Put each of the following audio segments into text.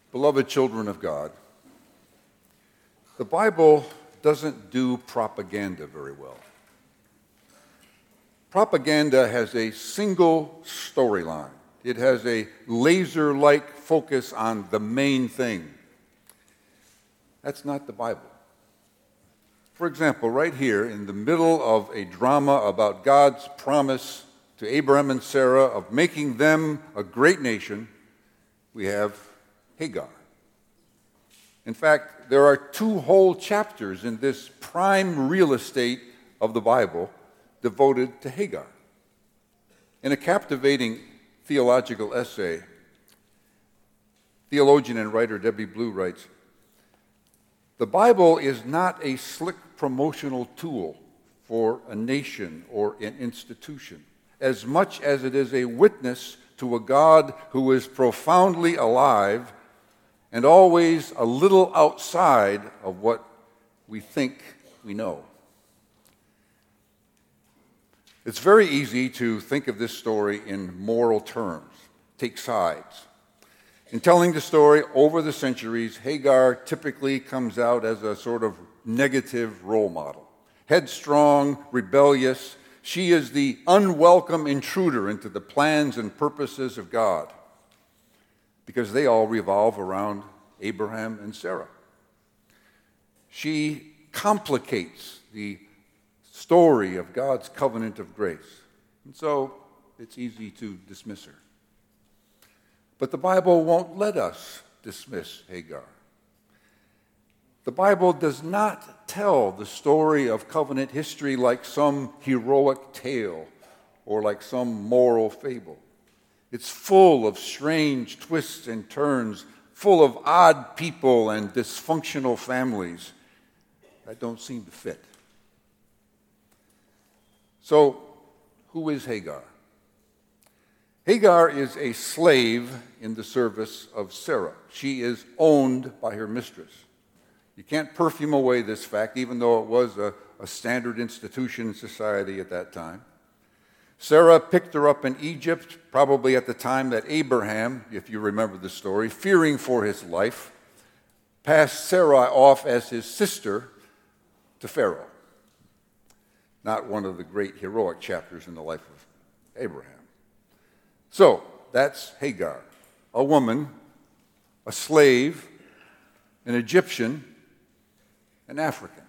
Beloved children of God, the Bible doesn't do propaganda very well. Propaganda has a single storyline. It has a laser-like focus on the main thing. That's not the Bible. For example, right here in the middle of a drama about God's promise to Abraham and Sarah of making them a great nation, we have Hagar. In fact, there are 2 whole chapters in this prime real estate of the Bible devoted to Hagar. In a captivating theological essay, theologian and writer Debbie Blue writes, "The Bible is not a slick promotional tool for a nation or an institution, as much as it is a witness to a God who is profoundly alive and always a little outside of what we think we know." It's very easy to think of this story in moral terms, take sides. In telling the story over the centuries, Hagar typically comes out as a sort of negative role model. Headstrong, rebellious, she is the unwelcome intruder into the plans and purposes of God, because they all revolve around Abraham and Sarah. She complicates the story of God's covenant of grace, and so it's easy to dismiss her. But the Bible won't let us dismiss Hagar. The Bible does not tell the story of covenant history like some heroic tale or like some moral fable. It's full of strange twists and turns, full of odd people and dysfunctional families that don't seem to fit. So, who is Hagar? Hagar is a slave in the service of Sarah. She is owned by her mistress. You can't perfume away this fact, even though it was a standard institution in society at that time. Sarah picked her up in Egypt, probably at the time that Abraham, if you remember the story, fearing for his life, passed Sarah off as his sister to Pharaoh. Not one of the great heroic chapters in the life of Abraham. So, that's Hagar, a woman, a slave, an Egyptian, an African.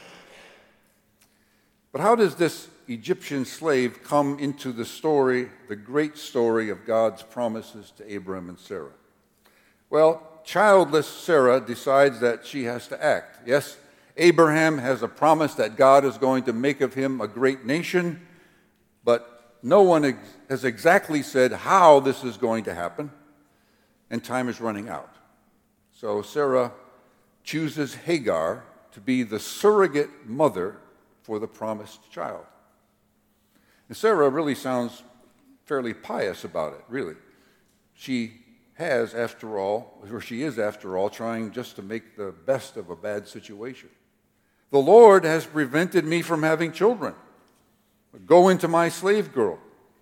But how does this Egyptian slave come into the story, the great story of God's promises to Abraham and Sarah? Well, childless Sarah decides that she has to act. Yes, Abraham has a promise that God is going to make of him a great nation, but no one has exactly said how this is going to happen, and time is running out. So Sarah chooses Hagar to be the surrogate mother for the promised child. And Sarah really sounds fairly pious about it, really. She is, after all, trying just to make the best of a bad situation. The Lord has prevented me from having children. Go into my slave girl.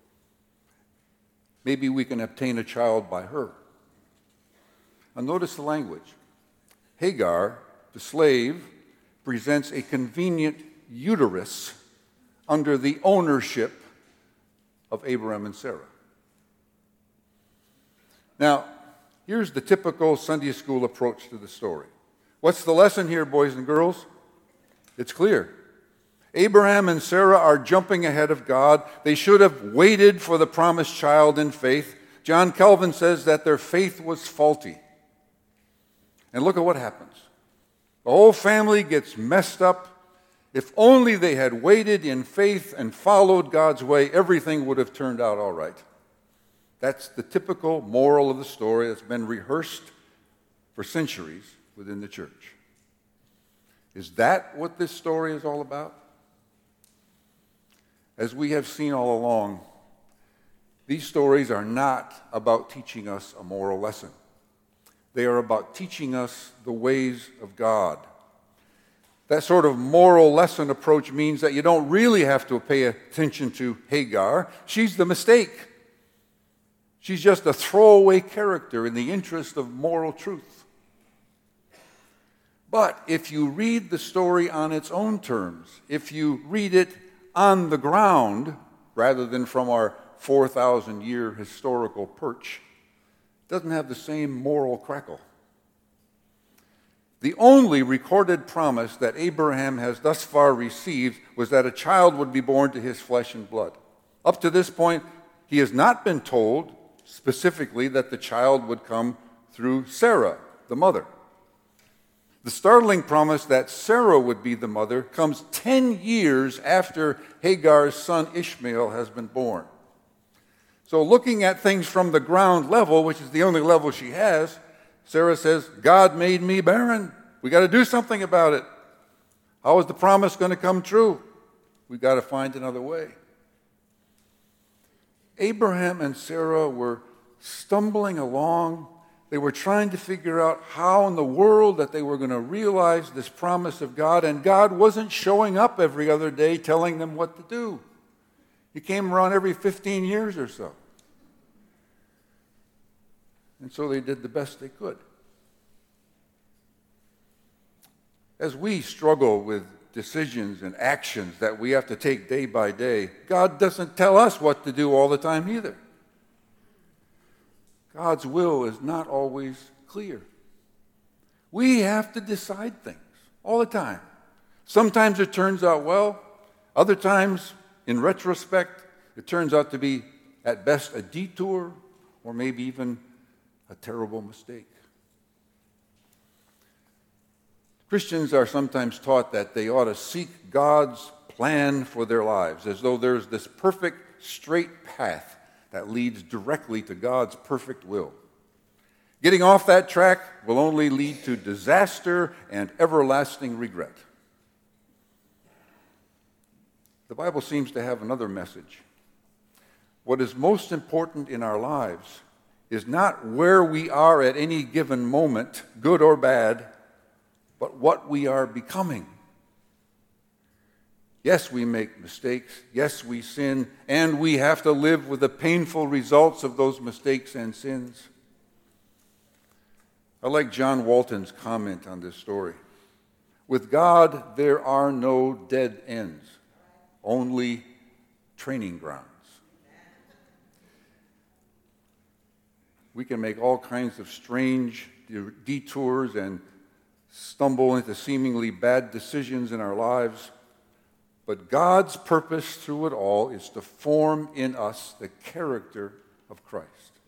Maybe we can obtain a child by her. Now notice the language. Hagar, the slave, presents a convenient uterus under the ownership of Abraham and Sarah. Now, here's the typical Sunday school approach to the story. What's the lesson here, boys and girls? It's clear. Abraham and Sarah are jumping ahead of God. They should have waited for the promised child in faith. John Calvin says that their faith was faulty. And look at what happens. The whole family gets messed up. If only they had waited in faith and followed God's way, everything would have turned out all right. That's the typical moral of the story that's been rehearsed for centuries within the church. Is that what this story is all about? As we have seen all along, these stories are not about teaching us a moral lesson. They are about teaching us the ways of God. That sort of moral lesson approach means that you don't really have to pay attention to Hagar. She's the mistake. She's just a throwaway character in the interest of moral truth. But if you read the story on its own terms, if you read it on the ground rather than from our 4,000-year historical perch, it doesn't have the same moral crackle. The only recorded promise that Abraham has thus far received was that a child would be born to his flesh and blood. Up to this point, he has not been told specifically that the child would come through Sarah, the mother. The startling promise that Sarah would be the mother comes 10 years after Hagar's son Ishmael has been born. So looking at things from the ground level, which is the only level she has, Sarah says, God made me barren. We got to do something about it. How is the promise going to come true? We got to find another way. Abraham and Sarah were stumbling along. They were trying to figure out how in the world that they were going to realize this promise of God, and God wasn't showing up every other day telling them what to do. He came around every 15 years or so. And so they did the best they could. As we struggle with decisions and actions that we have to take day by day, God doesn't tell us what to do all the time either. God's will is not always clear. We have to decide things all the time. Sometimes it turns out well. Other times, in retrospect, it turns out to be at best a detour or maybe even a terrible mistake. Christians are sometimes taught that they ought to seek God's plan for their lives, as though there's this perfect straight path that leads directly to God's perfect will. Getting off that track will only lead to disaster and everlasting regret. The Bible seems to have another message. What is most important in our lives is not where we are at any given moment, good or bad, but what we are becoming. Yes, we make mistakes. Yes, we sin. And we have to live with the painful results of those mistakes and sins. I like John Walton's comment on this story. With God, there are no dead ends, only training grounds. We can make all kinds of strange detours and stumble into seemingly bad decisions in our lives. But God's purpose through it all is to form in us the character of Christ.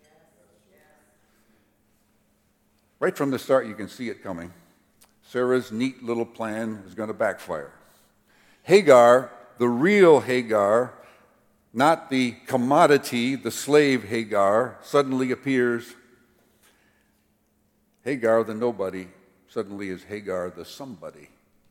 Right from the start, you can see it coming. Sarah's neat little plan is going to backfire. Hagar, the real Hagar, not the commodity, the slave Hagar, suddenly appears. Hagar, the nobody, suddenly is Hagar, the somebody.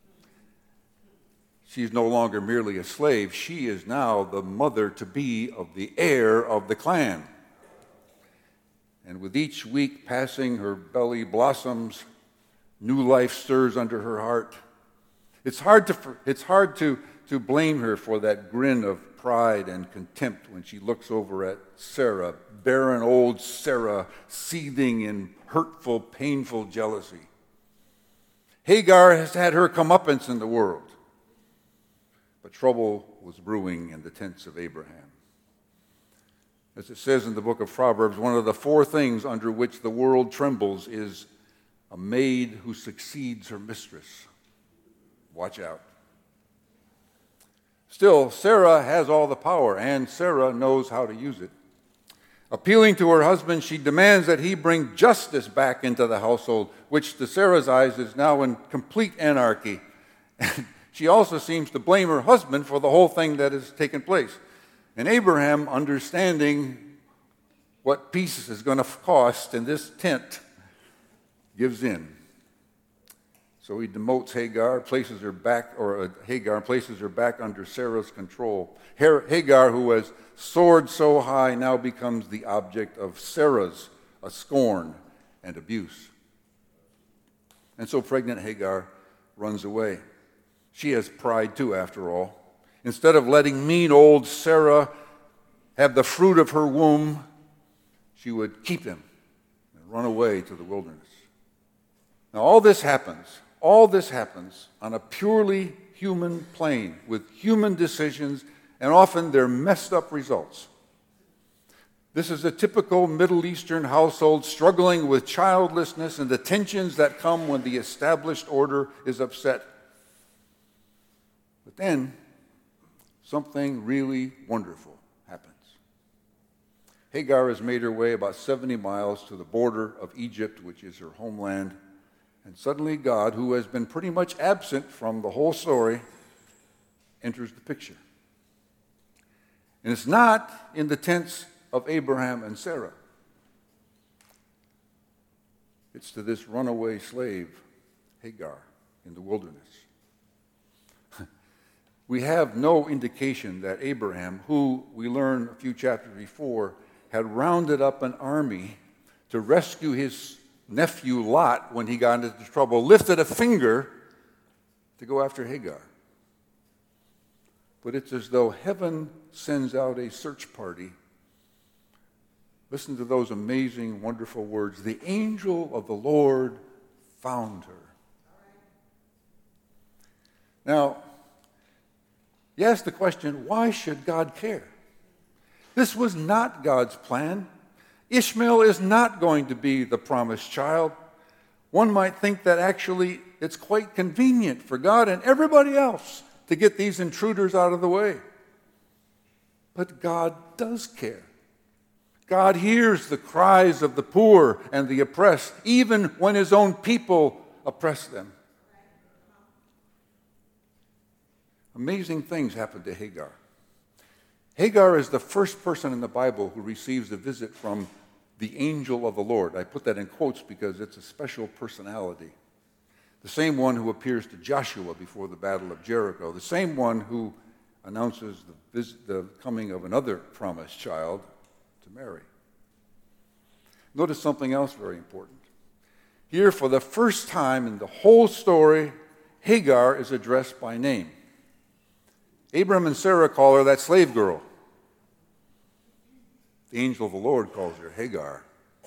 She's no longer merely a slave. She is now the mother-to-be of the heir of the clan. And with each week passing, her belly blossoms, new life stirs under her heart. It's hard to blame her for that grin of pride and contempt when she looks over at Sarah, barren old Sarah, seething in hurtful, painful jealousy. Hagar has had her comeuppance in the world. But trouble was brewing in the tents of Abraham. As it says in the book of Proverbs, one of the four things under which the world trembles is a maid who succeeds her mistress. Watch out. Still, Sarah has all the power, and Sarah knows how to use it. Appealing to her husband, she demands that he bring justice back into the household, which to Sarah's eyes is now in complete anarchy. She also seems to blame her husband for the whole thing that has taken place. And Abraham, understanding what peace is going to cost in this tent, gives in. So he demotes Hagar, places her back under Sarah's control. Hagar, who has soared so high, now becomes the object of Sarah's scorn and abuse. And so pregnant Hagar runs away. She has pride too, after all. Instead of letting mean old Sarah have the fruit of her womb, she would keep him and run away to the wilderness. Now, all this happens on a purely human plane with human decisions, and often they're messed up results. This is a typical Middle Eastern household struggling with childlessness and the tensions that come when the established order is upset. But then, something really wonderful happens. Hagar has made her way about 70 miles to the border of Egypt, which is her homeland, and suddenly God, who has been pretty much absent from the whole story, enters the picture. And it's not in the tents of Abraham and Sarah. It's to this runaway slave, Hagar, in the wilderness. We have no indication that Abraham, who we learn a few chapters before, had rounded up an army to rescue his nephew Lot when he got into trouble, lifted a finger to go after Hagar. But it's as though heaven sends out a search party. Listen to those amazing, wonderful words. The angel of the Lord found her. Now, you ask the question, why should God care? This was not God's plan. Ishmael is not going to be the promised child. One might think that actually it's quite convenient for God and everybody else to get these intruders out of the way. But God does care. God hears the cries of the poor and the oppressed, even when his own people oppress them. Amazing things happen to Hagar. Hagar is the first person in the Bible who receives a visit from the angel of the Lord. I put that in quotes because it's a special personality. The same one who appears to Joshua before the Battle of Jericho. The same one who announces the coming of another promised child to Mary. Notice something else very important. Here, for the first time in the whole story, Hagar is addressed by name. Abram and Sarah call her that slave girl. The angel of the Lord calls her Hagar.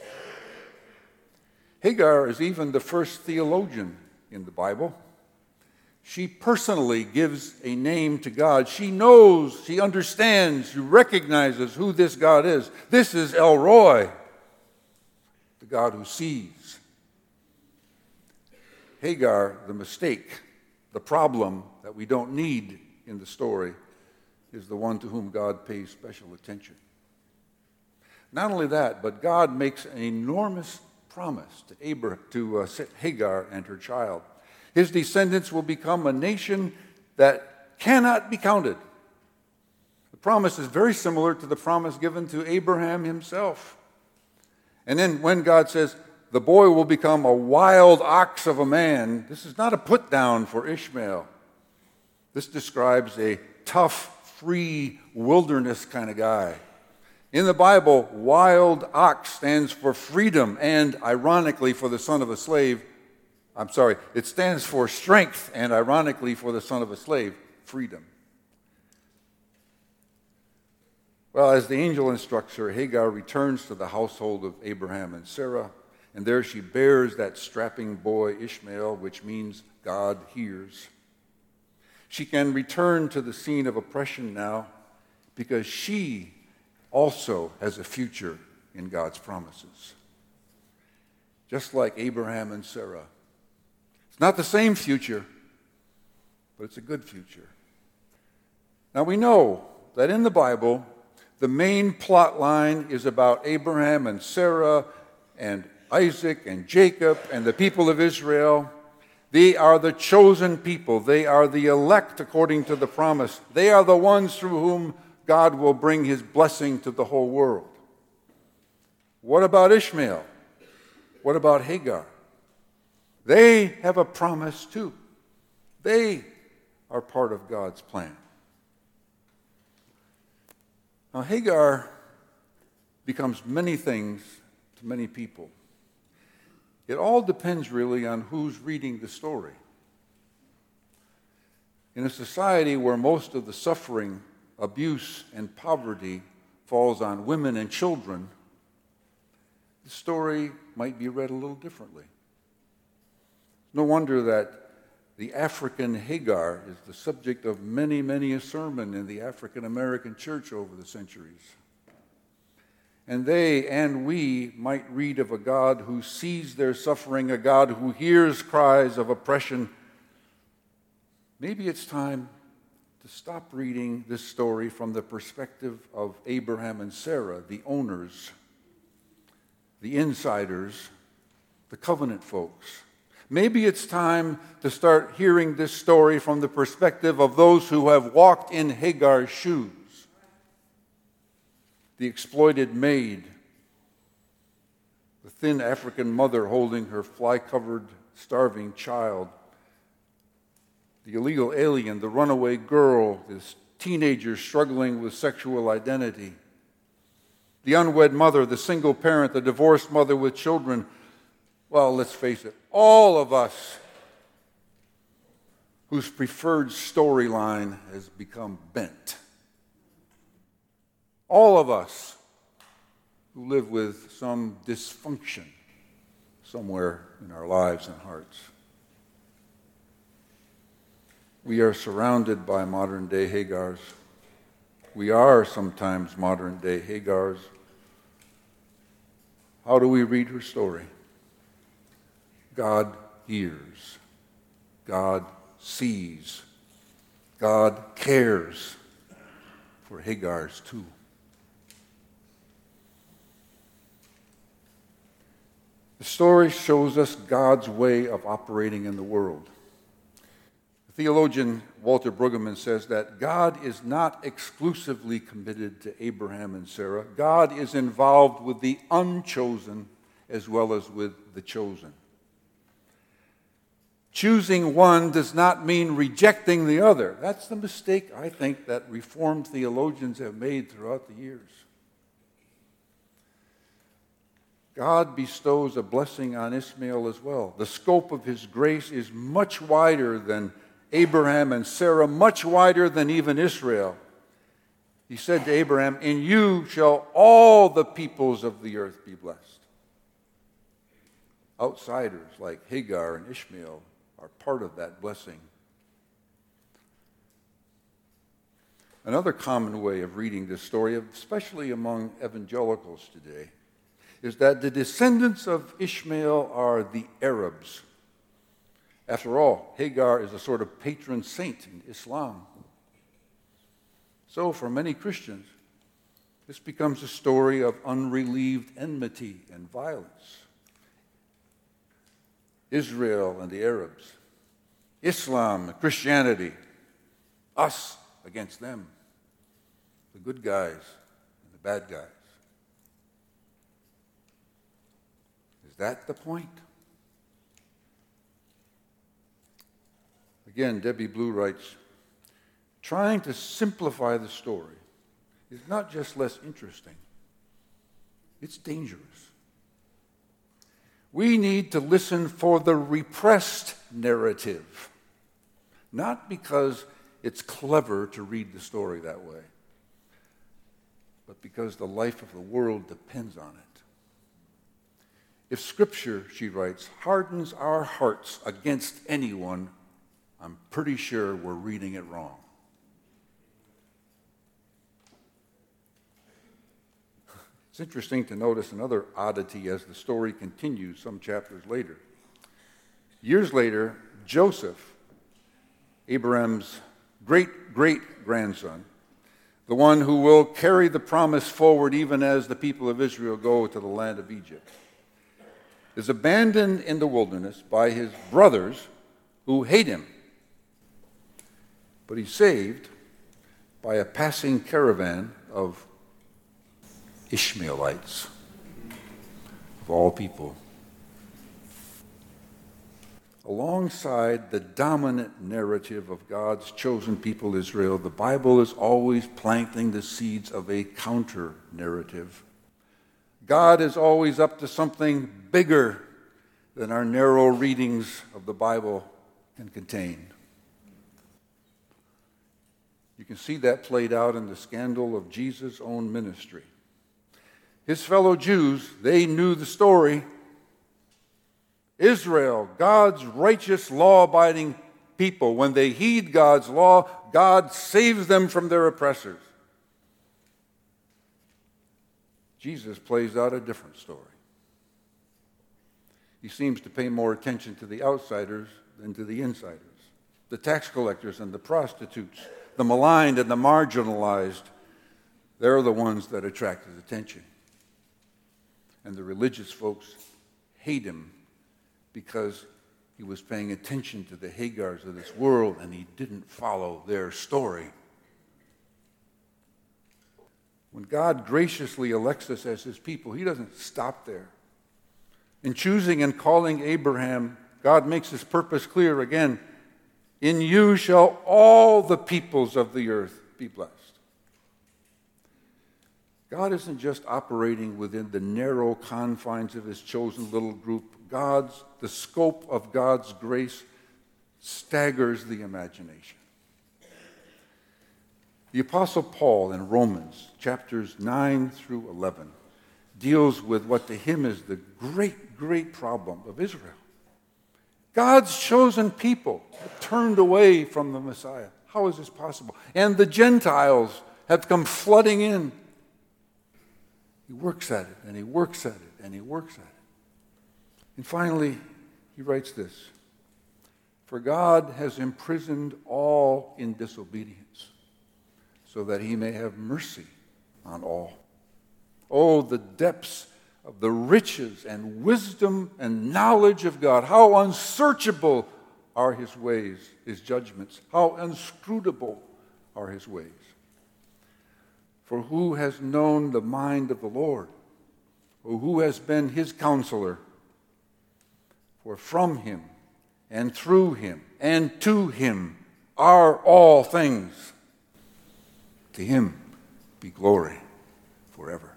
Hagar is even the first theologian in the Bible. She personally gives a name to God. She knows, she understands, she recognizes who this God is. This is El Roi, the God who sees. Hagar, the mistake, the problem that we don't need in the story, is the one to whom God pays special attention. Not only that, but God makes an enormous promise to Hagar and her child. His descendants will become a nation that cannot be counted. The promise is very similar to the promise given to Abraham himself. And then when God says, the boy will become a wild ox of a man, this is not a put down for Ishmael. This describes a tough, free, wilderness kind of guy. In the Bible, wild ox stands for freedom and, ironically, for the son of a slave. It stands for strength and, ironically, for the son of a slave, freedom. Well, as the angel instructs her, Hagar returns to the household of Abraham and Sarah, and there she bears that strapping boy Ishmael, which means God hears. She can return to the scene of oppression now because she also has a future in God's promises. Just like Abraham and Sarah. It's not the same future, but it's a good future. Now we know that in the Bible, the main plot line is about Abraham and Sarah and Isaac and Jacob and the people of Israel. They are the chosen people. They are the elect according to the promise. They are the ones through whom God will bring his blessing to the whole world. What about Ishmael? What about Hagar? They have a promise too. They are part of God's plan. Now, Hagar becomes many things to many people. It all depends really on who's reading the story. In a society where most of the suffering, abuse, and poverty falls on women and children, the story might be read a little differently. No wonder that the African Hagar is the subject of many, many a sermon in the African American church over the centuries. And they and we might read of a God who sees their suffering, a God who hears cries of oppression. Maybe it's time to stop reading this story from the perspective of Abraham and Sarah, the owners, the insiders, the covenant folks. Maybe it's time to start hearing this story from the perspective of those who have walked in Hagar's shoes. The exploited maid, the thin African mother holding her fly-covered, starving child, the illegal alien, the runaway girl, this teenager struggling with sexual identity, the unwed mother, the single parent, the divorced mother with children. Well, let's face it, all of us whose preferred storyline has become bent. All of us who live with some dysfunction somewhere in our lives and hearts. We are surrounded by modern-day Hagars. We are sometimes modern-day Hagars. How do we read her story? God hears. God sees. God cares for Hagars too. The story shows us God's way of operating in the world. The theologian Walter Brueggemann says that God is not exclusively committed to Abraham and Sarah. God is involved with the unchosen as well as with the chosen. Choosing one does not mean rejecting the other. That's the mistake, I think, that Reformed theologians have made throughout the years. God bestows a blessing on Ishmael as well. The scope of his grace is much wider than Abraham and Sarah, much wider than even Israel. He said to Abraham, "In you shall all the peoples of the earth be blessed." Outsiders like Hagar and Ishmael are part of that blessing. Another common way of reading this story, especially among evangelicals today, is that the descendants of Ishmael are the Arabs. After all, Hagar is a sort of patron saint in Islam. So for many Christians, this becomes a story of unrelieved enmity and violence. Israel and the Arabs, Islam and Christianity, us against them, the good guys and the bad guys. Is that the point? Again, Debbie Blue writes, trying to simplify the story is not just less interesting, it's dangerous. We need to listen for the repressed narrative, not because it's clever to read the story that way, but because the life of the world depends on it. If Scripture, she writes, hardens our hearts against anyone, I'm pretty sure we're reading it wrong. It's interesting to notice another oddity as the story continues some chapters later. Years later, Joseph, Abraham's great-great-grandson, the one who will carry the promise forward even as the people of Israel go to the land of Egypt, is abandoned in the wilderness by his brothers who hate him. But he's saved by a passing caravan of Ishmaelites, of all people. Alongside the dominant narrative of God's chosen people, Israel, the Bible is always planting the seeds of a counter-narrative. God is always up to something bigger than our narrow readings of the Bible can contain. You can see that played out in the scandal of Jesus' own ministry. his fellow Jews, they knew the story. Israel, God's righteous, law-abiding people, when they heed God's law, God saves them from their oppressors. Jesus plays out a different story. He seems to pay more attention to the outsiders than to the insiders. The tax collectors and the prostitutes, the maligned and the marginalized, they're the ones that attract his attention. And the religious folks hate him because he was paying attention to the Hagars of this world and he didn't follow their story. When God graciously elects us as his people, he doesn't stop there. In choosing and calling Abraham, God makes his purpose clear again. In you shall all the peoples of the earth be blessed. God isn't just operating within the narrow confines of his chosen little group. The scope of God's grace staggers the imagination. The Apostle Paul in Romans chapters 9 through 11 deals with what to him is the great, great problem of Israel. God's chosen people have turned away from the Messiah. How is this possible? And the Gentiles have come flooding in. He works at it, and he works at it, and he works at it. And finally, he writes this: For God has imprisoned all in disobedience, so that he may have mercy on all. Oh, the depths of the riches and wisdom and knowledge of God. How unsearchable are his ways, his judgments. How inscrutable are his ways. For who has known the mind of the Lord? Or who has been his counselor? For from him and through him and to him are all things. To him be glory forever.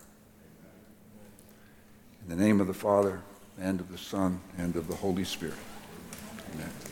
In the name of the Father, and of the Son, and of the Holy Spirit. Amen.